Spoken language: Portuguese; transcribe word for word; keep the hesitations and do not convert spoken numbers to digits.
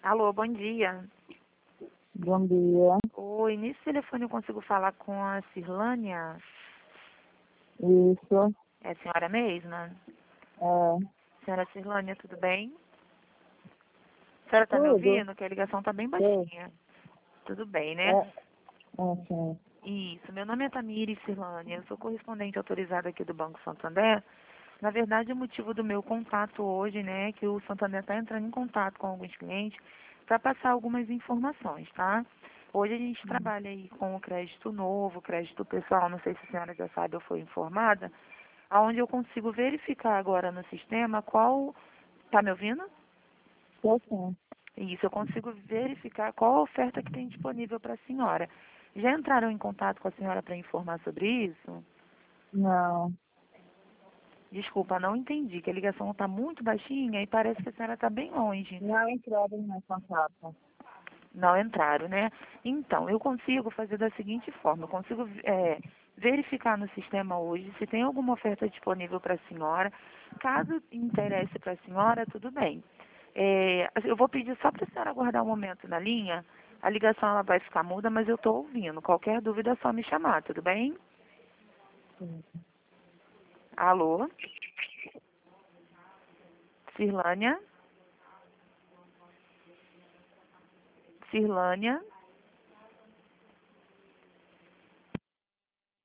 Alô, bom dia. Bom dia. Oi, nesse telefone eu consigo falar com a Cirlânia? Isso. É a senhora mesma? É. Senhora Cirlânia, tudo bem? A senhora está me Tudo? ouvindo? Que a ligação está bem Sim. baixinha. Tudo bem, né? É. Assim. Isso, meu nome é Tamires Cirlânia, eu sou correspondente autorizada aqui do Banco Santander. Na verdade, o motivo do meu contato hoje, né, é que o Santander está entrando em contato com alguns clientes para passar algumas informações, tá? Hoje a gente trabalha aí com o crédito novo, crédito pessoal, não sei se a senhora já sabe ou foi informada, aonde eu consigo verificar agora no sistema qual... Tá me ouvindo? Tô sim. Isso, eu consigo verificar qual a oferta que tem disponível para a senhora. Já entraram em contato com a senhora para informar sobre isso? Não. Desculpa, não entendi, que a ligação está muito baixinha e parece que a senhora está bem longe. Não entraram no contrato. Não entraram, né? Então, eu consigo fazer da seguinte forma, eu consigo é, verificar no sistema hoje se tem alguma oferta disponível para a senhora. Caso interesse para a senhora, tudo bem. É, eu vou pedir só para a senhora aguardar um momento na linha. A ligação ela vai ficar muda, mas eu estou ouvindo. Qualquer dúvida é só me chamar, tudo bem? Sim. Alô? Cirlânia? Cirlânia?